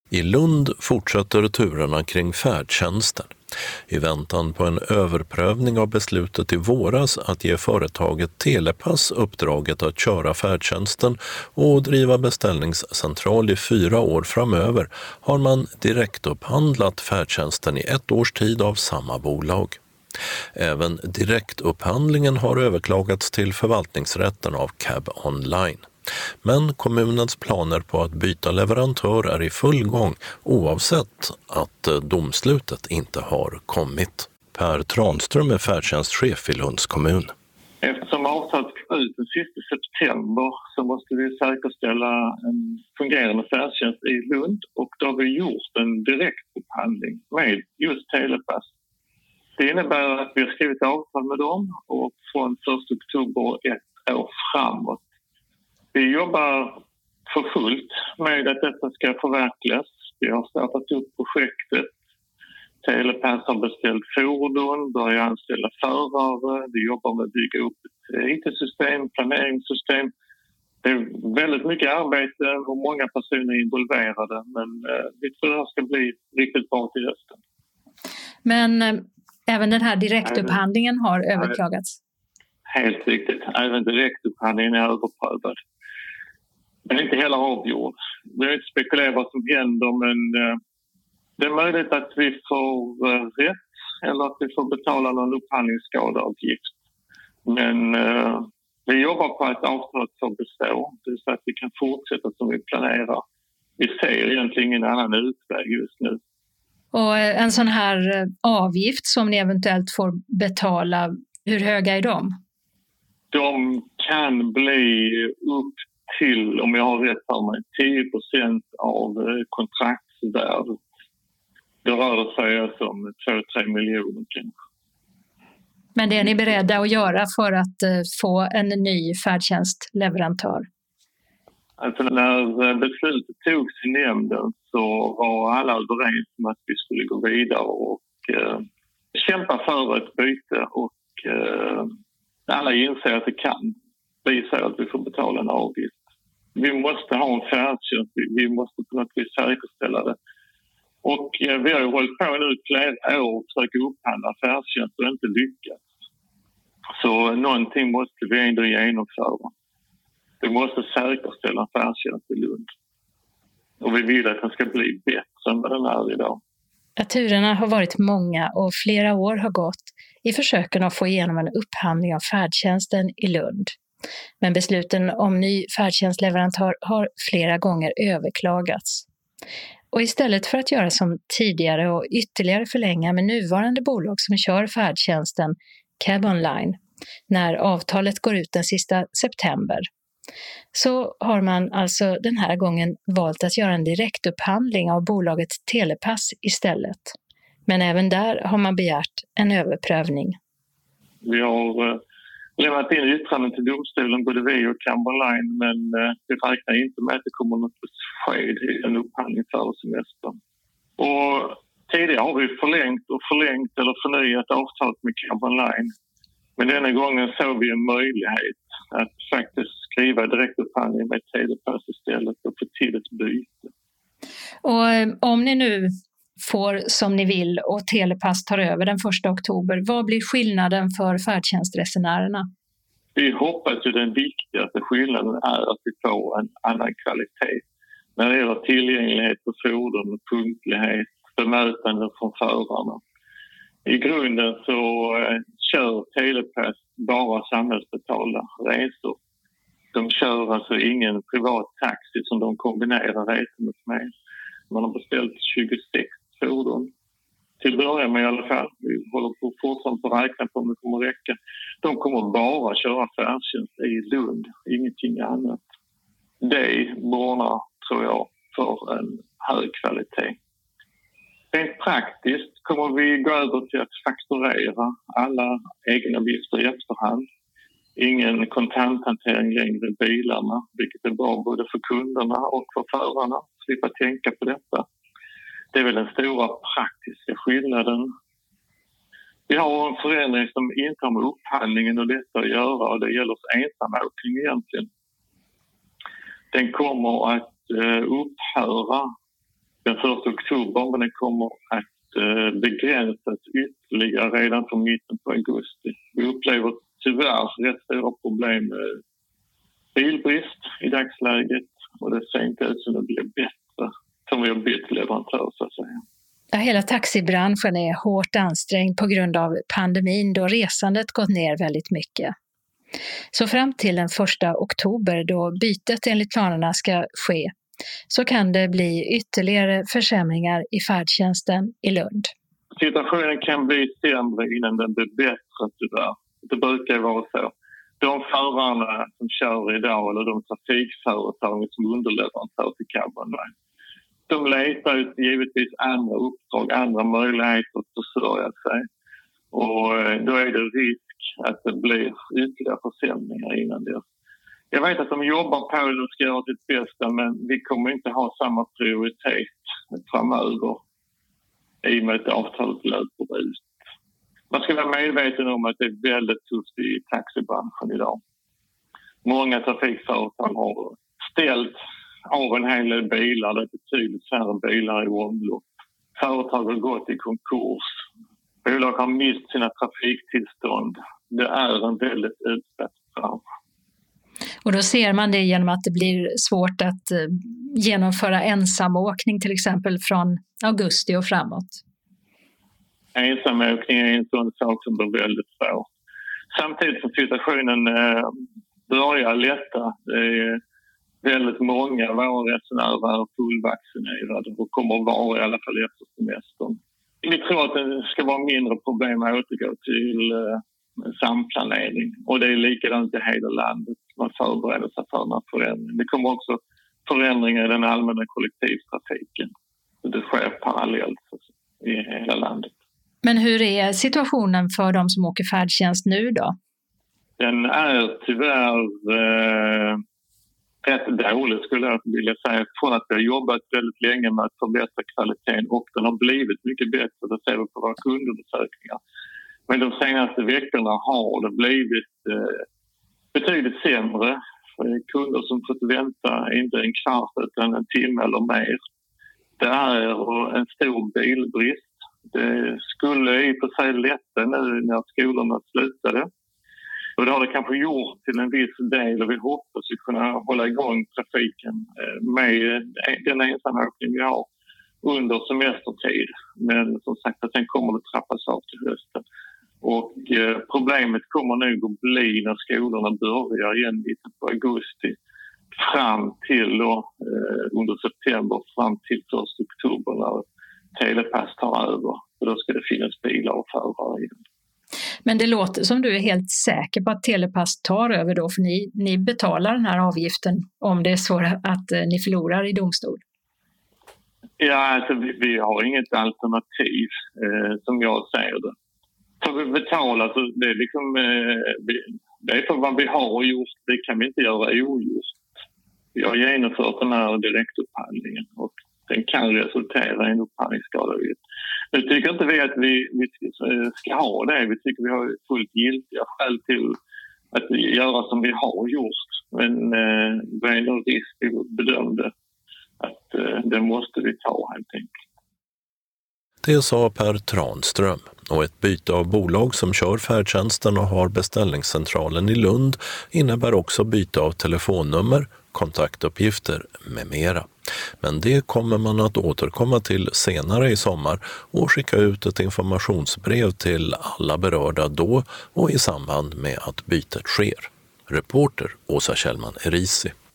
I Lund fortsätter turerna kring färdtjänsten. I väntan på en överprövning av beslutet i våras att ge företaget Telepass uppdraget att köra färdtjänsten och driva beställningscentral i 4 år framöver har man direktupphandlat färdtjänsten i 1 års tid av samma bolag. Även direktupphandlingen har överklagats till förvaltningsrätten av Cab Online. Men kommunens planer på att byta leverantör är i full gång oavsett att domslutet inte har kommit. Per Tranström är färdtjänstchef i Lunds kommun. Eftersom avtalet går ut den sista september så måste vi säkerställa en fungerande färdtjänst i Lund, och då har vi gjort en direktupphandling med just Telepass. Det innebär att vi har skrivit avtal med dem och från 1 oktober 1 år framåt. Vi jobbar för fullt med att detta ska förverkligas. Vi har startat upp projektet. Telepass har beställt fordon, börjar anställa förare. Vi jobbar med att bygga upp ett IT-system, planeringssystem. Det är väldigt mycket arbete och många personer involverade, men vi tror att det ska bli riktigt bra till hösten. Men även den här direktupphandlingen har överklagats? Helt riktigt. Även direktupphandlingen är överprövad. Den är inte heller avgjord. Vi vill inte spekulera vad som händer, men det är möjligt att vi får rätt eller att vi får betala någon upphandlingsskadeavgift. Men vi jobbar på att avtalet får bestå, så att vi kan fortsätta som vi planerar. Vi ser egentligen ingen annan utväg just nu. Och en sån här avgift som ni eventuellt får betala, hur höga är de? De kan bli upp till, om jag har rätt för mig, 10% av kontraktsvärdet. Det rör sig alltså om 2-3 miljoner kanske. Men det är ni beredda att göra för att få en ny färdtjänstleverantör? Alltså när beslutet togs i nämnden så var alla överens om att vi skulle gå vidare och kämpa för ett byte, och alla inser att det kan bli så att vi får betala en avgift. Vi måste ha en färdtjänst, vi måste på något vis säkerställa det. Och vi har ju hållit på nu flera år och försökt upphandla färdtjänst och inte lyckats. Så någonting måste vi ändå genomföra. Vi måste säkerställa färdtjänst i Lund. Och vi vill att den ska bli bättre än vad den är idag. Turerna har varit många och flera år har gått i försöken att få igenom en upphandling av färdtjänsten i Lund. Men besluten om ny färdtjänstleverantör har flera gånger överklagats. Och istället för att göra som tidigare och ytterligare förlänga med nuvarande bolag som kör färdtjänsten, Cab Online, när avtalet går ut den sista september, så har man alltså den här gången valt att göra en direktupphandling av bolaget Telepass istället. Men även där har man begärt en överprövning. Vi har lämnat in yttranden till domstolen, både vi och Cab Online, men vi räknar inte med att det kommer något besked i en upphandling före semestern. Och tidigare har vi förlängt eller förnyat avtalet med Cab Online. Men denna gången såg vi en möjlighet att faktiskt skriva direktupphandling med Telepass istället och få till ett byte. Och om ni nu får som ni vill och Telepass tar över den 1 oktober, vad blir skillnaden för färdtjänstresenärerna? Vi hoppas ju den viktigaste skillnaden är att vi får en annan kvalitet. När det gäller tillgänglighet på fordon, punktlighet, bemötande från förarna. I grunden så kör Telepass bara samhällsbetalda resor. De kör alltså ingen privat taxi som de kombinerar resandet med. Man har beställt 26 fordon. Till början med i alla fall. Vi håller på fortfarande att räkna på om det kommer att räcka. De kommer bara köra färdtjänst i Lund, ingenting annat. Det borgar, tror jag, för en hög kvalitet. Rent praktiskt kommer vi gå över till att fakturera alla egenavgifter i efterhand. Ingen kontanthantering längre i bilarna, vilket är bra både för kunderna och för förarna. Slippa tänka på detta. Det är väl den stora praktiska skillnaden. Vi har en förändring som inte har med upphandlingen och detta att göra, och det gäller ensamåkning egentligen. Den kommer att upphöra den 1 oktober, men den kommer att begränsas ytterligare redan från mitten på augusti. Vi upplever tyvärr rätt stora problem med bilbrist i dagsläget och det ser inte ut som det blir bättre som vi har bytt leverantör så att säga. Ja, hela taxibranschen är hårt ansträngd på grund av pandemin då resandet gått ner väldigt mycket. Så fram till den 1 oktober då bytet enligt planerna ska ske så kan det bli ytterligare försämringar i färdtjänsten i Lund. Situationen kan bli sämre innan den blir bättre tyvärr. Det brukar vara så. De förarna som kör idag eller de trafikföretag som underleverantör till Cabonline, de letar ut givetvis andra uppdrag, andra möjligheter att försörja sig. Och då är det risk att det blir ytterligare försämringar innan det. Jag vet att de jobbar på det och ska göra sitt bästa, men vi kommer inte ha samma prioritet framöver i och med att avtalet löper ut. Man ska vara medveten om att det är väldigt tufft i taxibranschen idag. Många trafikföretag har ställt av en hel del bilar, det är betydligt färre bilar i omlopp. Företag har gått i konkurs. Bolag har mist sina trafiktillstånd. Det är en väldigt utsatt bransch. Och då ser man det genom att det blir svårt att genomföra ensamåkning till exempel från augusti och framåt. Ensamåkning är en sån sak som blir väldigt svår. Samtidigt som situationen börjar lätta. Det är väldigt många av våra resenärer är fullvaccinerade och kommer att vara i alla fall efter semestern. Vi tror att det ska vara mindre problem att återgå till samplanering. Och det är likadant i hela landet. Man förbereder sig för den här förändringen. Det kommer också förändringar i den allmänna kollektivtrafiken. Det sker parallellt i hela landet. Men hur är situationen för de som åker färdtjänst nu då? Den är tyvärr rätt dålig skulle jag vilja säga. Från att vi har jobbat väldigt länge med att förbättra kvaliteten och den har blivit mycket bättre. Det ser vi på våra kundundersökningar. Men de senaste veckorna har det blivit betydligt sämre. Kunder som fått vänta inte en kvart utan en timme eller mer. Det är en stor bilbrist. Det skulle i och för sig lätta nu när skolorna slutade. Och det har det kanske gjort till en viss del och vi hoppas att kunna hålla igång trafiken med den ensamåkning vi har under semestertid. Men som sagt att sen kommer det trappas av till hösten. Och problemet kommer nog att bli när skolorna börjar igen lite på augusti fram till under september fram till 1 oktober när Telepass tar över. Och då ska det finnas bilar och förare igen. Men det låter som du är helt säker på att Telepass tar över då, för ni betalar den här avgiften om det är så att ni förlorar i domstol. Ja, alltså vi har inget alternativ som jag säger det. Så vi betalar, så det är liksom det är för vad vi har gjort, det kan vi inte göra ogjort. Vi har genomfört den här direktupphandlingen och den kan resultera i en upphandlingsskadeavgift. Nu tycker inte vi att vi ska ha det. Vi tycker vi har fullt giltiga skäl till att göra som vi har gjort. Men det är en risk vi bedömde att det måste vi ta helt enkelt. Det sa Per Tranström, och ett byte av bolag som kör färdtjänsten och har beställningscentralen i Lund innebär också byte av telefonnummer, kontaktuppgifter med mera. Men det kommer man att återkomma till senare i sommar och skicka ut ett informationsbrev till alla berörda då och i samband med att bytet sker. Reporter Åsa Kjellman Erisi.